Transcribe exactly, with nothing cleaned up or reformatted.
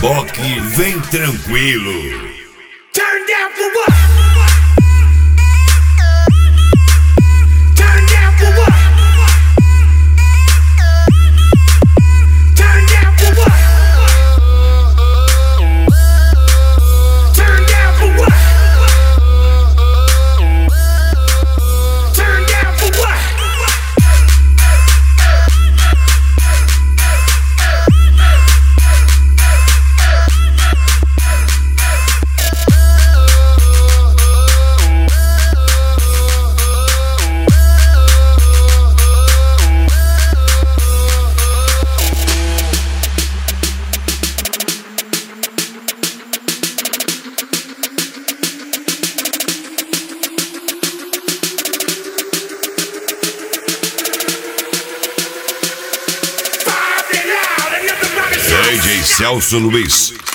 Boque vem tranquilo. Turn down for what? Turn down for what? Turn down for what? Turn down for what? Turn down for what? D J Celso Luiz.